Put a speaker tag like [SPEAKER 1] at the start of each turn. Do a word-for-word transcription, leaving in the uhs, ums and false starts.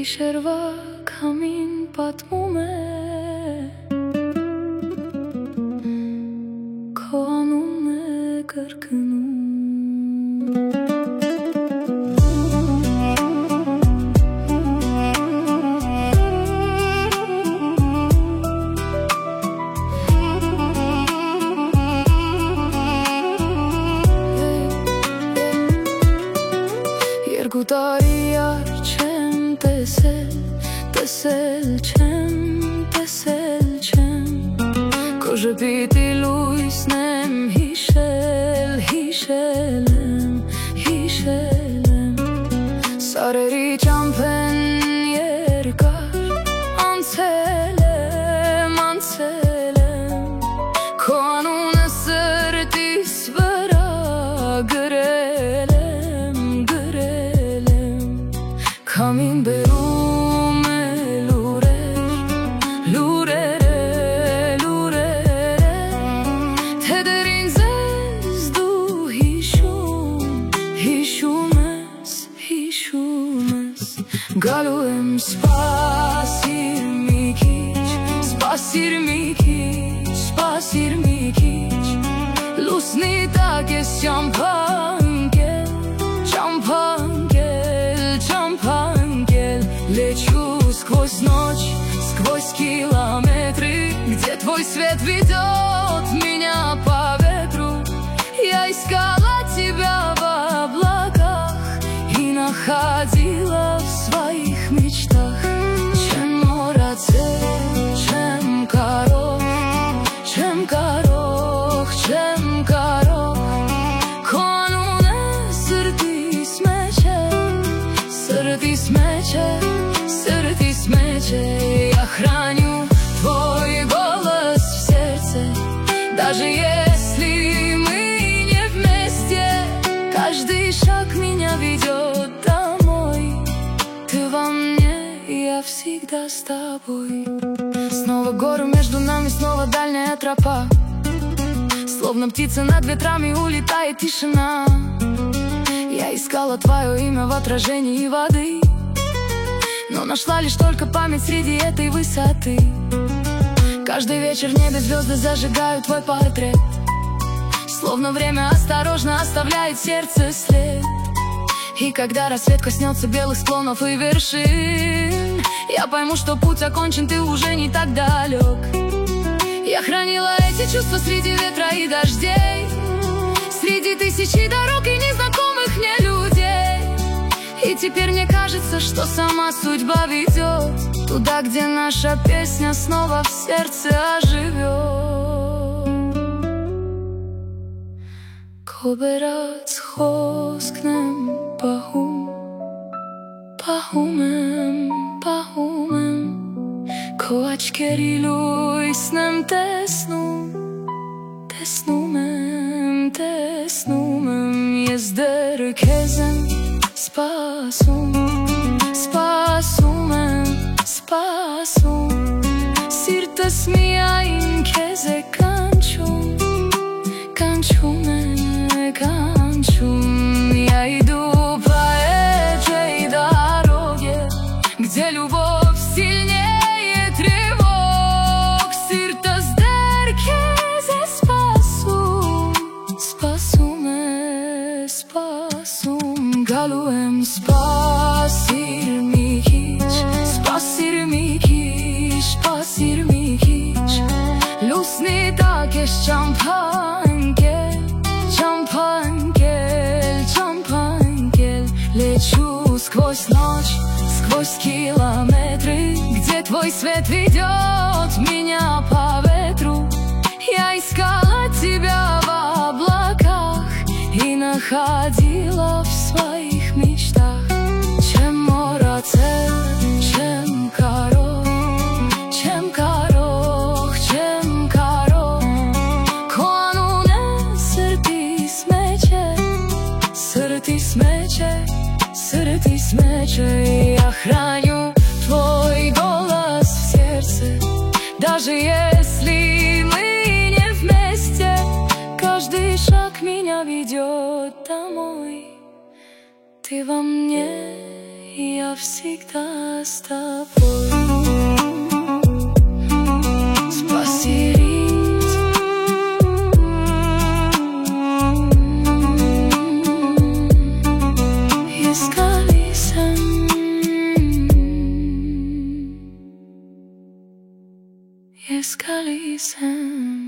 [SPEAKER 1] Gishерва камин պատմում է, քո անունն է կրկնում։ Երկու տարի առաջ չեմ տեսել, տեսել չեմ, տեսել չեմ, քո ժպիտի լույսն եմ հիշել, հիշել եմ, հիշել եմ, սարերի ճամփեն երկար, անցել եմ, անցել եմ, քո անունը սրտիս վրա գրել եմ, գրել եմ, քամին բերում է լուրեր, լուրեր է, լուրեր է, թե դեռ ինձ ես դու հիշում, հիշում ես, հիշում ես, գալու եմ սպասիր մի քիչ, սպասիր մի քիչ, սպասիր մի քիչ, լուսնի տակ ես ճամփա ընկել, ճամփա ընկել, ճամփա ընկել, лечу сквозь ночь, сквозь километры, где твой свет ведет меня по ветру. Я искала тебя в облаках и находила в своих мечтах. Чем морацел, чем коров, чем коров, чем коров, конуне сыртис мече, сыртис мече, сыртис мече. Я храню твой голос в сердце, даже если мы не вместе. Каждый шаг меня ведет домой. Ты во мне, я всегда с тобой. Снова горы между нами, снова дальняя тропа. Словно птица над ветрами улетает тишина. Я искала твое имя в отражении воды, но нашла лишь только память среди этой высоты. Каждый вечер в небе звезды зажигают твой портрет, словно время осторожно оставляет в сердце след. И когда рассвет коснется белых склонов и вершин, я пойму, что путь окончен, ты уже не так далек. Я хранила эти чувства среди ветра и дождей, среди тысячи дорог и незнакомых мне людей. И теперь мне кажется, что сама судьба ведет туда, где наша песня снова в сердце оживет. Քո բերած խոսքն եմ պահում, պահում եմ, պահում եմ, քո աչքերի լույսն եմ տեսնում, տեսնում եմ, տեսնում եմ, ես դեռ քեզ եմ սպասում, սպասում եմ, սպասում, սիրտս միայն քեզ է կանչում, կանչում է, կանչում. Я иду по этой дороге, где любовь сильнее тревог. Սիրտս դեռ քեզ է սպասում, սպասում է, սպասում, գալու եմ սպասիր մի քիչ, սպասիր մի քիչ, սպասիր մի քիչ, լուսնի տակ ես ճամփա ընկել, ճամփա ընկել, ճամփա ընկել, лечу сквозь ночь, сквозь километры, где твой свет ведет меня по ветру. Я искала тебя в облаках и находила в своих мечтах. Чем морацел, чем коров, чем коров, чем коров, конуне сыртис мече, сыртис мече, сыртис мече. Я храню твой голос в сердце, даже если мы не вместе. Каждый шаг меня ведет домой. Ты во мне, я всегда с тобой. Спасибо. Искали сон, искали сон.